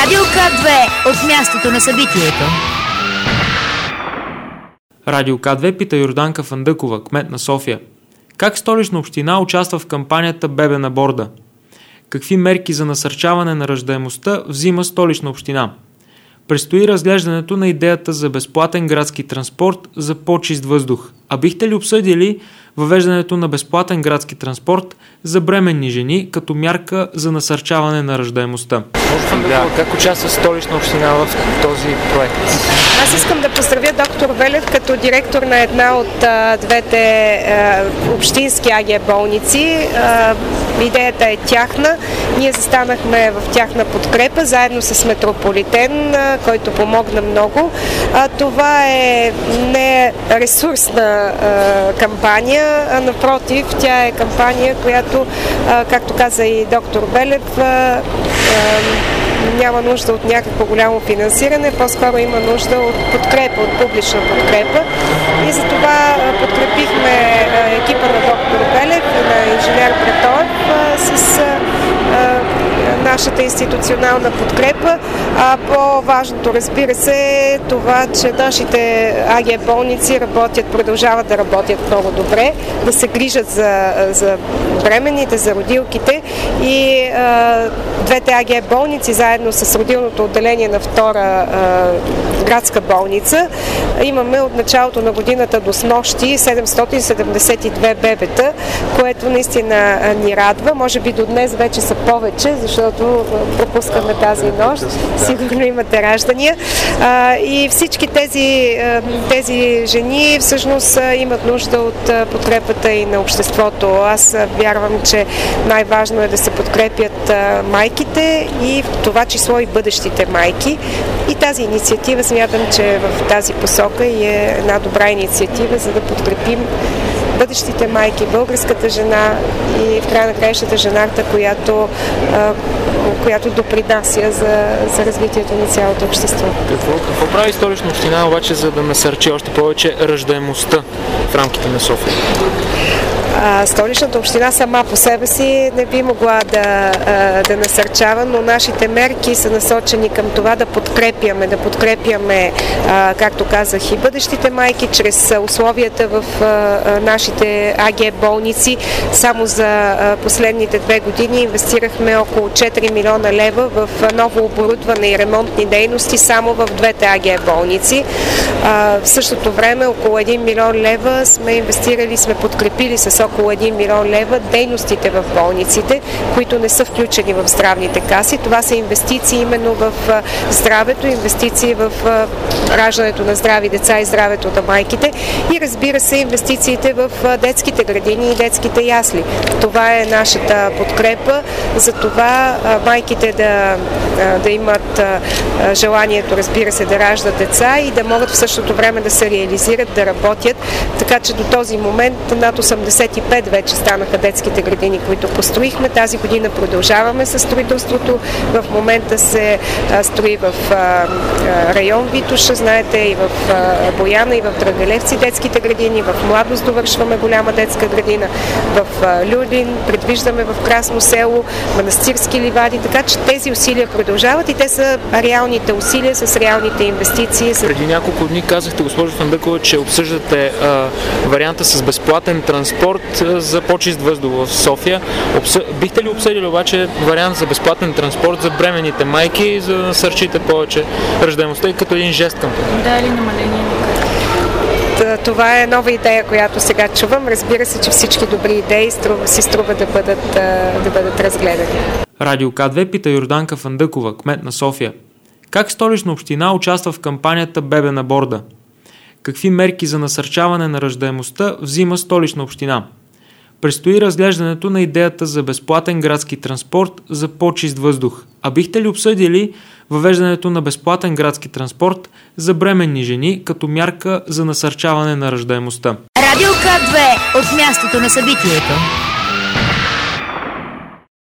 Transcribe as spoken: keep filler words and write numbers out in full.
Радио К две от мястото на събитието. Радио К две пита Йорданка Фандъкова, кмет на София. Как Столична община участва в кампанията Бебе на борда? Какви мерки за насърчаване на раждаемостта взима Столична община? Предстои разглеждането на идеята за безплатен градски транспорт за по-чист въздух. А бихте ли обсъдили въвеждането на безплатен градски транспорт за бременни жени като мярка за насърчаване на раждаемостта? Да. Как участва Столична община в този проект? Аз искам да поздравя доктор Велев като директор на една от а, двете а, общински АГ болници. А, идеята е тяхна. Ние застанахме в тяхна подкрепа, заедно с Метрополитен, а, който помогна много. А, това е не ресурсна а, кампания, а напротив, тя е кампания, която, а, както каза и доктор Велев, а, а, няма нужда от някакво голямо финансиране, по-скоро има нужда от подкрепа, от публична подкрепа. И затова подкрепихме екипа на доктор Велев и на инженер Братоев с нашата институционална подкрепа. А по-важното, разбира се, е това, че нашите АГ болници работят, продължават да работят много добре, да се грижат за, за бременните, за родилките и а, двете АГ болници, заедно с родилното отделение на втора а, градска болница, имаме от началото на годината до снощи седемстотин седемдесет и две бебета, което наистина ни радва. Може би до днес вече са повече, защото пропускаме тази нощ. Сигурно имате раждания. А, и всички тези, тези жени всъщност имат нужда от подкрепата и на обществото. Аз вярвам, че най-важно е да се подкрепят майките и в това число и бъдещите майки. И тази инициатива смятам, че в тази посока и е една добра инициатива, за да подкрепим бъдещите майки, българската жена и в края на краищата жената, която, а, която допринася за, за развитието на цялото общество. Какво, какво прави Столична община обаче, за да насърчи още повече раждаемостта в рамките на София? Столичната община сама по себе си не би могла да, да насърчава, но нашите мерки са насочени към това да подкрепяме, да подкрепяме, както казах, и бъдещите майки, чрез условията в нашите АГ болници. Само за последните две години инвестирахме около четири милиона лева в ново оборудване и ремонтни дейности само в двете АГ болници. В същото време около един милион лева сме инвестирали, сме подкрепили с около един милион лева дейностите в болниците, които не са включени в здравните каси. Това са инвестиции именно в здравето, инвестиции в раждането на здрави деца и здравето на майките и, разбира се, инвестициите в детските градини и детските ясли. Това е нашата подкрепа за това майките да, да имат желанието, разбира се, да раждат деца и да могат в същото време да се реализират, да работят. Така че до този момент над осемдесет и пет вече станаха детските градини, които построихме. Тази година продължаваме със строителството. В момента се строи в район Витоша, знаете, и в Бояна, и в Драгалевци детските градини. В Младост довършваме голяма детска градина. В Люлин, предвиждаме в Красно село, Манастирски ливади, така че тези усилия продължават и те са реалните усилия с реалните инвестиции. Преди няколко дни казахте, госпожо Фандъкова, че обсъждате а, варианта с безплатен транспорт за по-чист въздух в София. Обсъ... Бихте ли обсъдили обаче вариант за безплатен транспорт за бременните майки, за да насърчите повече раждаемостта и като един жест към това? Да, или намаление? Това е нова идея, която сега чувам. Разбира се, че всички добри идеи струва, си струва да бъдат, да бъдат разгледани. Радио К две пита Йорданка Фандъкова, кмет на София. Как Столична община участва в кампанията Бебе на борда? Какви мерки за насърчаване на раждаемостта взима Столична община? Предстои разглеждането на идеята за безплатен градски транспорт за по-чист въздух. А бихте ли обсъдили въвеждането на безплатен градски транспорт за бременни жени като мярка за насърчаване на раждаемостта? Радио К две от мястото на събитието.